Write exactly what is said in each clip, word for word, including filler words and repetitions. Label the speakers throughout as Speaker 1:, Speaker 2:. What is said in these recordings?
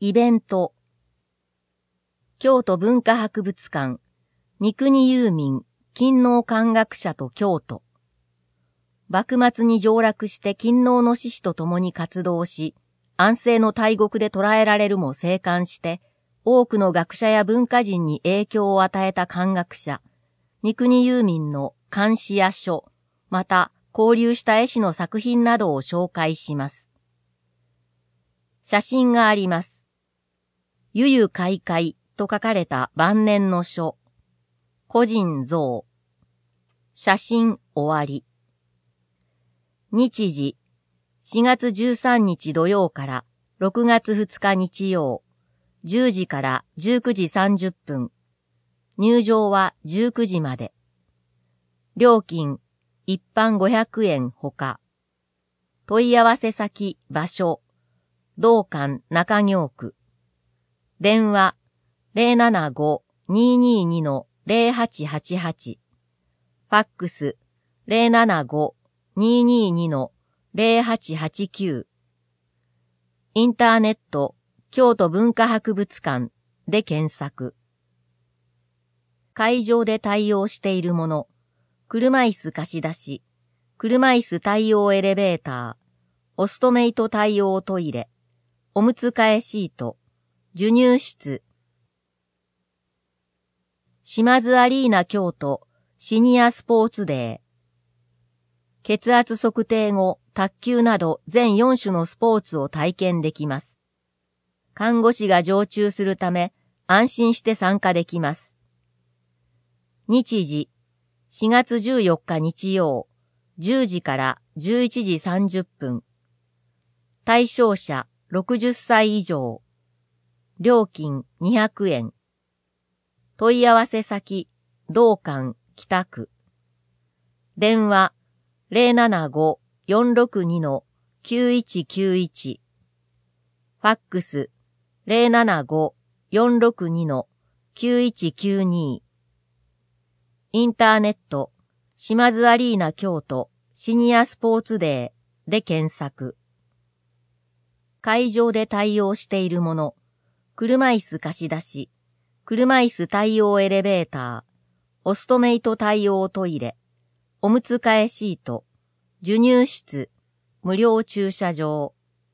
Speaker 1: イベント。京都文化博物館、三国遊民、勤王漢学者と京都。幕末に上洛して勤王の志士と共に活動し、安政の大国で捉えられるも生還して、多くの学者や文化人に影響を与えた漢学者、三国遊民の漢詩や書、また交流した絵師の作品などを紹介します。写真があります。ゆゆ開会と書かれた晩年の書。個人像。写真終わり。日時。しがつじゅうさんにち土曜からろくがつふつか日曜。じゅうじからじゅうくじさんじゅっぷん。入場はじゅうくじまで。料金、一般ごひゃくえんほか。問い合わせ先、場所。道館中京区。電話 ゼロななご にーにーに の ゼロはちはちはち。ファックス ゼロななご にーにーに の ゼロはちはちきゅう。インターネット京都文化博物館で検索。会場で対応しているもの。車椅子貸し出し。車椅子対応エレベーター。オストメイト対応トイレ。おむつ替えシート。授乳室。島津アリーナ京都シニアスポーツデー。血圧測定後、卓球など全よんしゅのスポーツを体験できます。看護師が常駐するため安心して参加できます。日時。しがつじゅうよっか日曜。じゅうじからじゅういちじさんじゅっぷん。対象者ろくじゅっさい以上。料金にひゃくえん。問い合わせ先、道館北区。電話 ゼロななご よんろくに の きゅういちきゅういち。ファックス ゼロななご よんろくに の きゅういちきゅうに。インターネット島津アリーナ京都シニアスポーツデーで検索。会場で対応しているもの。車椅子貸し出し。車椅子対応エレベーター。オストメイト対応トイレ。おむつ替えシート。授乳室。無料駐車場。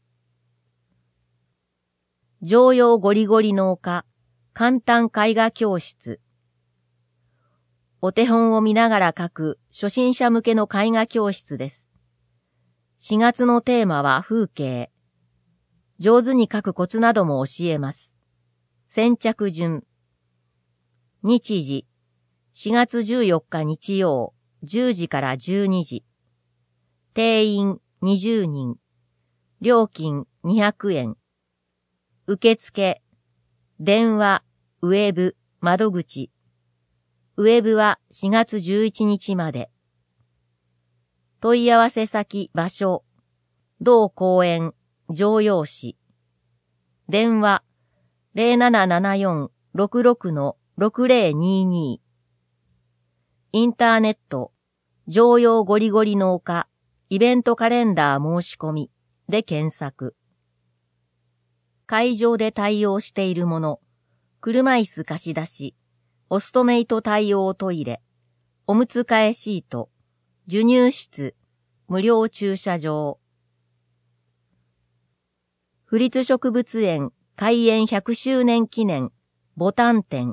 Speaker 1: 常用ゴリゴリ農家。簡単絵画教室。お手本を見ながら描く初心者向けの絵画教室です。しがつのテーマは風景。上手に描くコツなども教えます。先着順。日時。しがつじゅうよっか日曜。じゅうじからじゅうにじ。定員にじゅうにん。料金にひゃくえん。受付。電話、ウェブ、窓口。ウェブはしがつじゅういちにちまで。問い合わせ先、場所。同公園、常陽市。電話 ゼロななななよん ろくろく の ろくぜろにに。インターネット常用ゴリゴリ農家イベントカレンダー申し込みで検索。会場で対応しているもの。車椅子貸し出し。オストメイト対応トイレ。おむつ替えシート。授乳室。無料駐車場。府立植物園開園ひゃくしゅうねん記念ボタン展。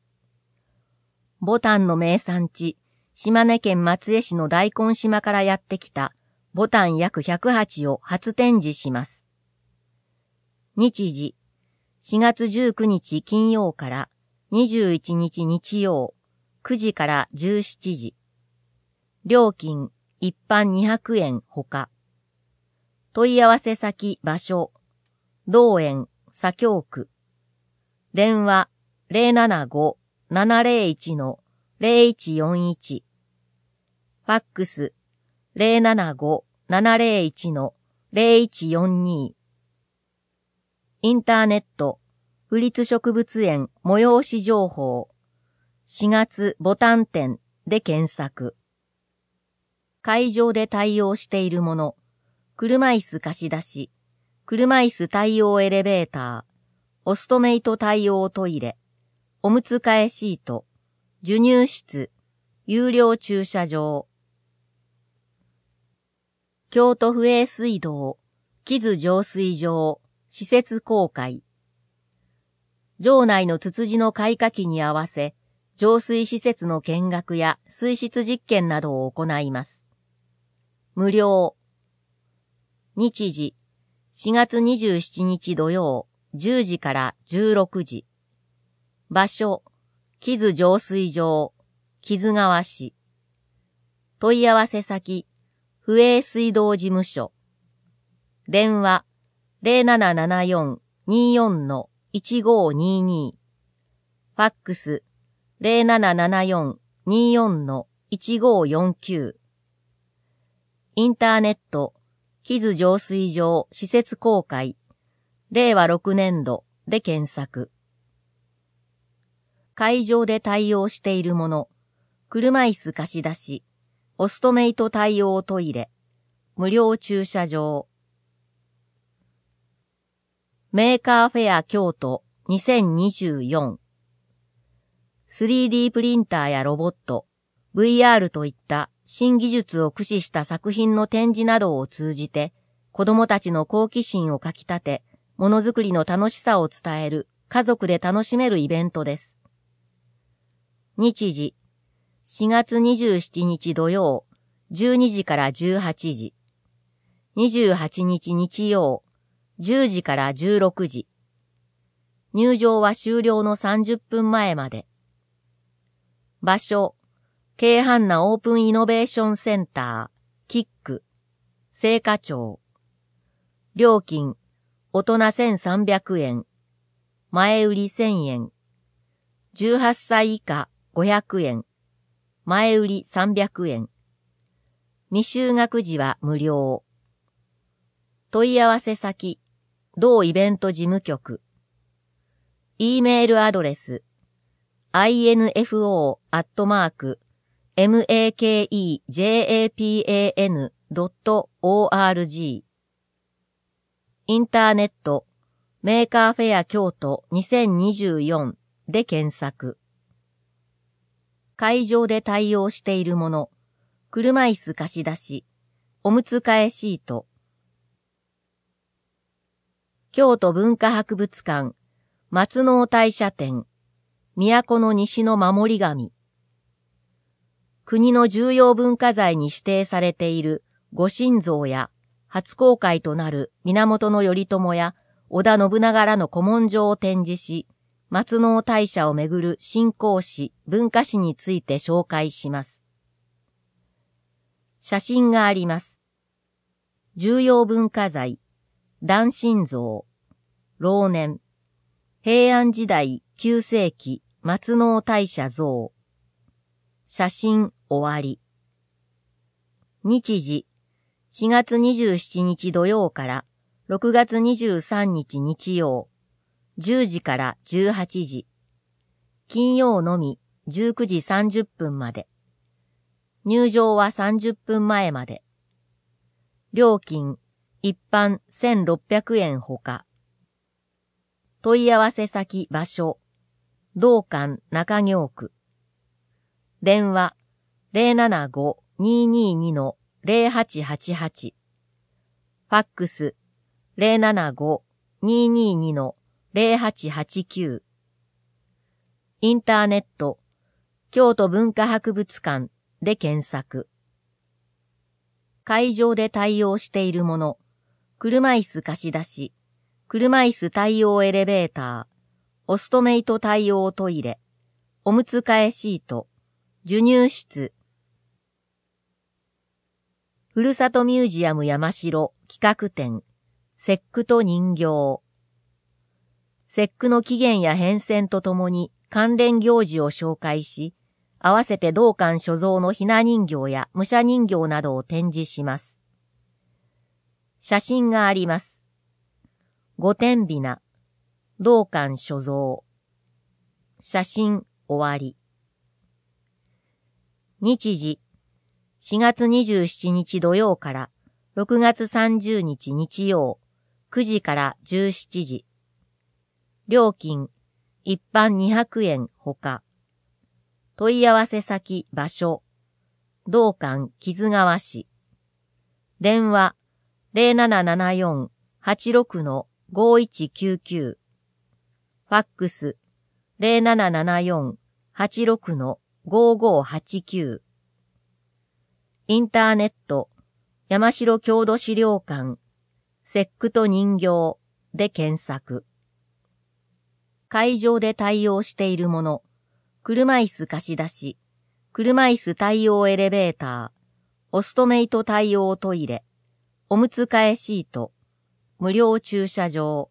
Speaker 1: ボタンの名産地、島根県松江市の大根島からやってきたボタン約ひゃくはちを初展示します。日時、しがつじゅうくにち金曜からにじゅういちにち日曜、くじからじゅうしちじ。料金、一般にひゃくえんほか。問い合わせ先、場所。道園、左京区。電話 ゼロななご ななぜろいち の ゼロいちよんいち。ファックス ゼロななご ななぜろいち の ゼロいちよんに。インターネット府立植物園催し情報。しがつボタン展で検索。会場で対応しているもの。車椅子貸し出し。車椅子対応エレベーター。 オストメイト対応トイレ、おむつ替えシート、授乳室、有料駐車場。京都府営水道、木津浄水場、施設公開。場内のツツジの開花期に合わせ、浄水施設の見学や水質実験などを行います。無料。日時、しがつにじゅうしちにち土曜、じゅうじからじゅうろくじ。場所、木津浄水場、木津川市。問い合わせ先、府営水道事務所。電話、ゼロななななよん にーよん のいちごーにーにー。ファックス、ゼロななななよん にーよん のいちごーよんきゅう。インターネット、木津浄水場施設公開、れいわろくねんどで検索。会場で対応しているもの、車椅子貸し出し、オストメイト対応トイレ、無料駐車場。メーカーフェア京都にせんにじゅうよん。スリーディー プリンターやロボット、ブイアール といった新技術を駆使した作品の展示などを通じて、子供たちの好奇心をかき立て、ものづくりの楽しさを伝える家族で楽しめるイベントです。日時、しがつにじゅうしちにち土曜、じゅうにじからじゅうはちじ。にじゅうはちにち日曜、じゅうじからじゅうろくじ。入場は終了のさんじゅっぷんまえまで。場所、京阪奈オープンイノベーションセンター、キック、青果町。料金、大人せんさんびゃくえん、前売りせんえん。じゅうはっさい以下ごひゃくえん、前売りさんびゃくえん。未就学時は無料。問い合わせ先、同イベント事務局。E メールアドレス、アイエヌエフオー アットマーク、メージャパン ドット オーアールジー。インターネット、メーカーフェア京都にせんにじゅうよんで検索。会場で対応しているもの、車椅子貸し出し、おむつ替えシート。京都文化博物館、松能大社展、都の西の守り神。国の重要文化財に指定されている御神像や、初公開となる源頼朝や織田信長らの古文書を展示し、松能大社をめぐる信仰史、文化史について紹介します。写真があります。重要文化財、壇心像、老年、平安時代きゅうせいき松能大社像。写真終わり。日時、しがつにじゅうしちにち土曜からろくがつにじゅうさんにち日曜、じゅうじからじゅうはちじ。金曜のみじゅうくじさんじゅっぷんまで。入場はさんじゅっぷんまえまで。料金、一般せんろっぴゃくえんほか。問い合わせ先場所、道館中京区。電話、ゼロななご にーにーに のゼロはちはちはち。ファックス、ゼロななご にーにーに のゼロはちはちきゅう。インターネット、京都文化博物館で検索。会場で対応しているもの、車椅子貸し出し、車椅子対応エレベーター、オストメイト対応トイレ、おむつ替えシート、授乳室。ふるさとミュージアム山城企画展、節句と人形。節句の起源や変遷とともに関連行事を紹介し、合わせて道館所蔵のひな人形や武者人形などを展示します。写真があります。御殿びな、道館所蔵。写真終わり。日時、しがつにじゅうしちにち土曜からろくがつさんじゅうにち日曜、くじからじゅうしちじ。 料金、一般にひゃくえんほか。問い合わせ先、場所、道館木津川市。電話、ゼロななななよん はちろく ごいちきゅうきゅう。ファックス、ゼロななななよん はちろく ごごはちきゅう。インターネット、山城郷土資料館、節句と人形で検索。会場で対応しているもの、車椅子貸し出し、車椅子対応エレベーター、オストメイト対応トイレ、おむつ替えシート、無料駐車場。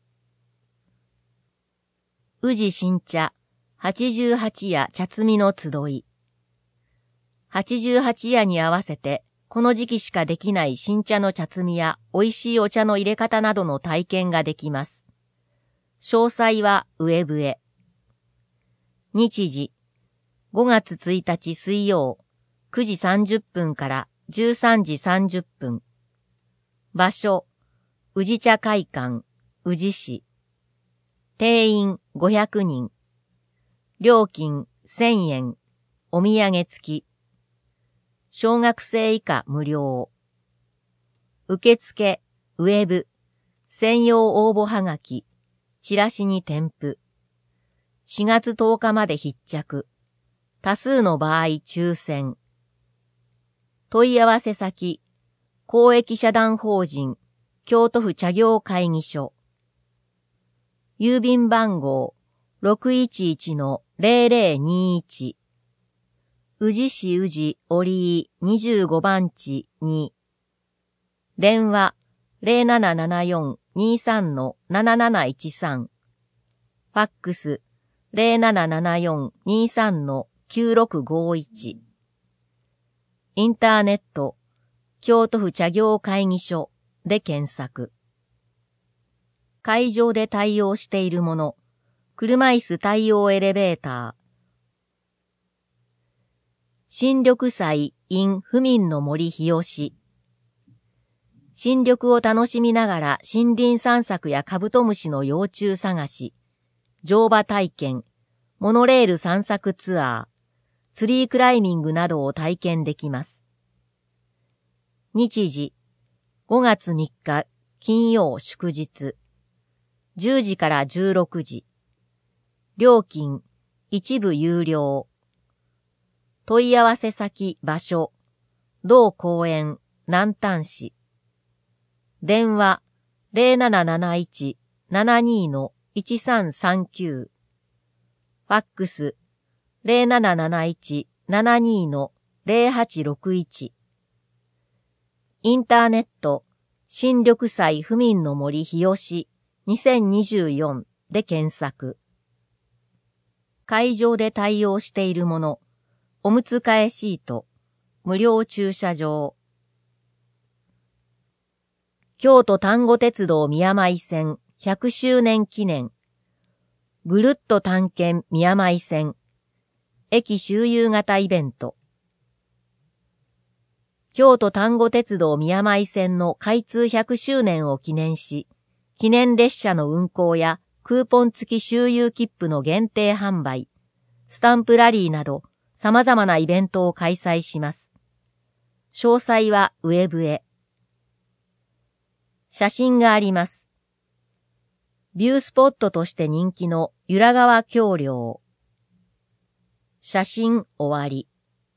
Speaker 1: 宇治新茶、八十八夜茶摘みの集い。八十八夜に合わせて、この時期しかできない新茶の茶摘みや美味しいお茶の入れ方などの体験ができます。詳細はウェブへ。日時、ごがつついたち水曜、くじさんじゅっぷんからじゅうさんじさんじゅっぷん。場所、宇治茶会館、宇治市。定員ごひゃくにん。料金せんえん。お土産付き。小学生以下無料。受付、ウェブ、専用応募はがき、チラシに添付。しがつとおかまで必着。多数の場合抽選。問い合わせ先、公益社団法人、京都府茶業会議所。郵便番号 ろくいちいちのゼロゼロにいち。宇治市宇治折井にじゅうごばんちに。電話 ゼロななななよん にさん なななないちさん。ファックス ゼロななななよん にさん きゅうろくごいち。インターネット、京都府茶業会議所で検索。会場で対応しているもの、車椅子対応エレベーター。新緑祭 in 府民の森日吉。新緑を楽しみながら森林散策やカブトムシの幼虫探し、乗馬体験、モノレール散策ツアー、ツリークライミングなどを体験できます。日時、ごがつみっか金曜祝日、じゅうじからじゅうろくじ。料金、一部有料。問い合わせ先、場所、同公園、南丹市。電話、ゼロなななないち ななにのいちさんさんきゅう。ファックス、ゼロなななないち ななにのゼロはちろくいち。インターネット、新緑祭府民の森日吉にせんにじゅうよんで検索。会場で対応しているもの、おむつ替えシート、無料駐車場。京都丹後鉄道宮前線ひゃくしゅうねん記念。ぐるっと探検宮前線。駅周遊型イベント。京都丹後鉄道宮前線の開通ひゃくしゅうねんを記念し、記念列車の運行やクーポン付き周遊切符の限定販売、スタンプラリーなど様々なイベントを開催します。詳細はウェブへ。写真があります。ビュースポットとして人気の由良川橋梁。写真終わり。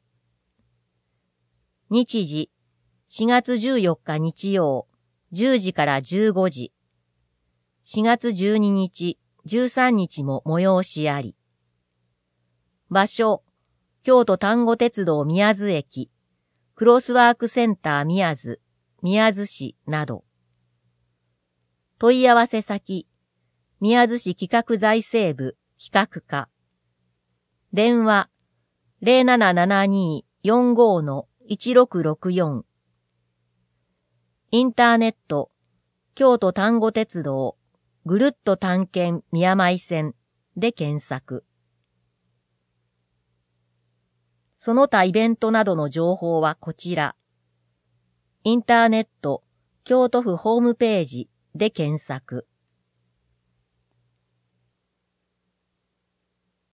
Speaker 1: 日時、しがつじゅうよっか日曜、じゅうじからじゅうごじ。しがつじゅうににち、じゅうさんにちも催しあり。場所、京都丹後鉄道宮津駅、クロスワークセンター宮津、宮津市など。問い合わせ先、宮津市企画財政部企画課。電話、ゼロななななに よんご いちろくろくよん。インターネット、京都丹後鉄道、ぐるっと探検宮前線で検索。その他イベントなどの情報はこちら。インターネット、京都府ホームページで検索。